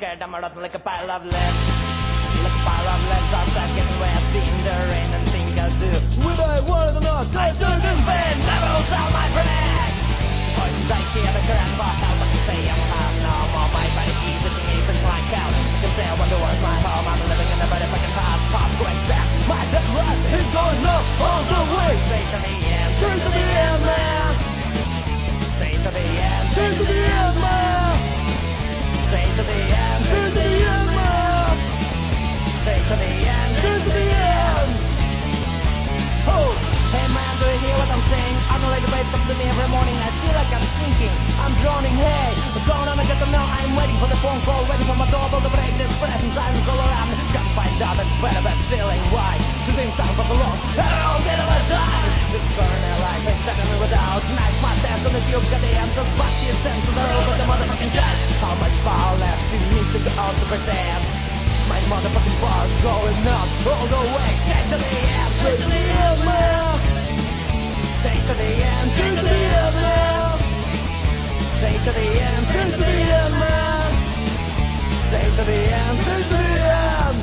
scared, I'm rotten like a pile of lead. Like a pile of lead, I'm second west in the rain and think I'll do what I want or not. I do this band, levels out my brain. Voices I hear the grandpa help, I can say I'm half no more. My body keeps it even like out. I can say I wonder where's my home. I'm living in a bed if I can pass, pop, going back. My death run is going up all the way. Say to the end, turn to the end, man. Say to the end, turn to the end, man. Say to the end, turn to the end, man. Say to the end, turn to the end. Oh, hey man, do you hear what I'm saying? I'm the lady wakes up to me every morning. I feel like I'm sinking, I'm drowning. Hey, what's going on? I got to know. I'm waiting for the phone call, waiting for my doorbell to break this presence. I'm all around. Gotta find out it's better than feeling why. To think time for the long, every middle of time. This burning life ain't setting me without. Smash my stance on the tube, got the answers, but the sense of the road, but the motherfucking judge. How much power left in me to go out to pretend? My motherfucking bar's going up all the way. Take to the end, take to the end, man. Take to the end, take to the end, man. Take to the end, take to the end, man. Take to the end, take to the end.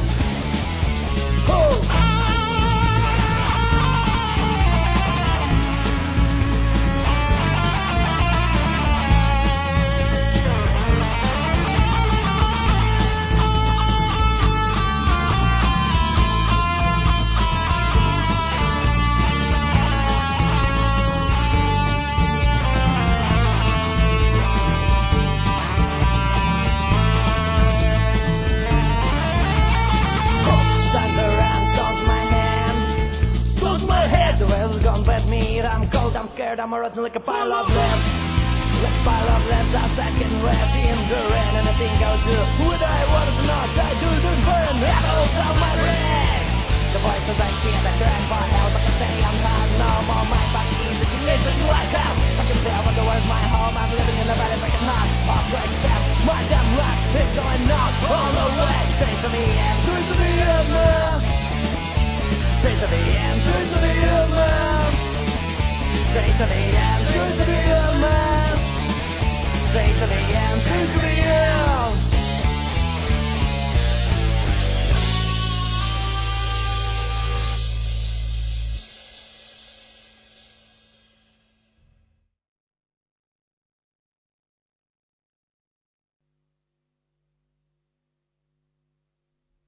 Oh. I'm cold, I'm scared, I'm rotten like a pile of lead. Like a pile of lead, I'm second west in the rain. And I think I'll do what I want or not. I do this burn, apples on my brain. The voices I hear, the grandpa help. I can say I'm not normal, my body is a listen like hell. I can say I wonder where's my home. I'm living in a bed if I can not. Off to accept my damn life is going up all the way. Say to the end, say to the end, man. Say to the end,